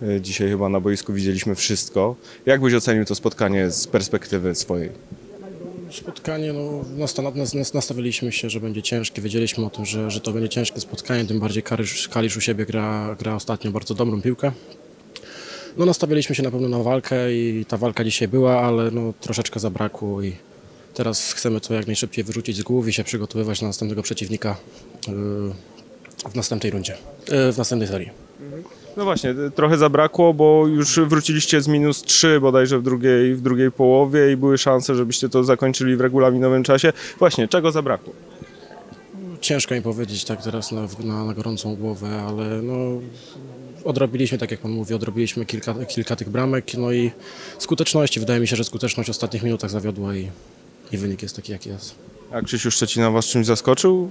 Dzisiaj chyba na boisku widzieliśmy wszystko. Jak byś ocenił to spotkanie z perspektywy swojej? Spotkanie, nastawiliśmy się, że będzie ciężkie. Wiedzieliśmy o tym, że to będzie ciężkie spotkanie, tym bardziej Kalisz u siebie gra ostatnio bardzo dobrą piłkę. No, nastawiliśmy się na pewno na walkę i ta walka dzisiaj była, ale troszeczkę zabrakło i teraz chcemy to jak najszybciej wyrzucić z głów i się przygotowywać na następnego przeciwnika w następnej rundzie, w następnej serii. No właśnie, trochę zabrakło, bo już wróciliście z -3 bodajże w drugiej połowie i były szanse, żebyście to zakończyli w regulaminowym czasie. Właśnie, czego zabrakło? Ciężko mi powiedzieć tak teraz na gorącą głowę, ale odrobiliśmy, tak jak Pan mówi, odrobiliśmy kilka tych bramek, no i skuteczności. Wydaje mi się, że skuteczność w ostatnich minutach zawiodła i wynik jest taki, jaki jest. A Krzysiu Szczecina was czymś zaskoczył?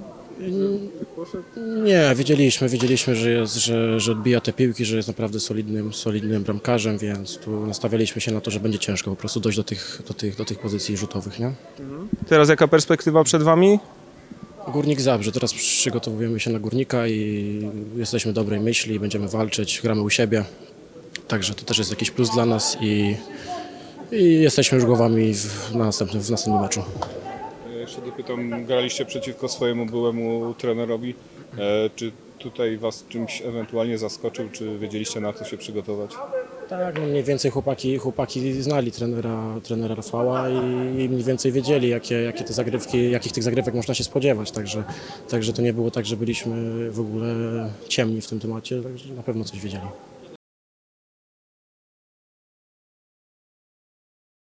Nie, wiedzieliśmy, że odbija te piłki, że jest naprawdę solidnym bramkarzem, więc tu nastawialiśmy się na to, że będzie ciężko po prostu dojść do tych pozycji rzutowych, nie? Teraz jaka perspektywa przed wami? Górnik Zabrze, teraz przygotowujemy się na Górnika i jesteśmy dobrej myśli, będziemy walczyć, gramy u siebie, także to też jest jakiś plus dla nas i jesteśmy już głowami w następnym meczu. Jeszcze dopytam, graliście przeciwko swojemu byłemu trenerowi. Czy tutaj was czymś ewentualnie zaskoczył, czy wiedzieliście, na co się przygotować? Tak, no mniej więcej chłopaki znali trenera Rafała i mniej więcej wiedzieli, jakich tych zagrywek można się spodziewać, także to nie było tak, że byliśmy w ogóle ciemni w tym temacie, także na pewno coś wiedzieli.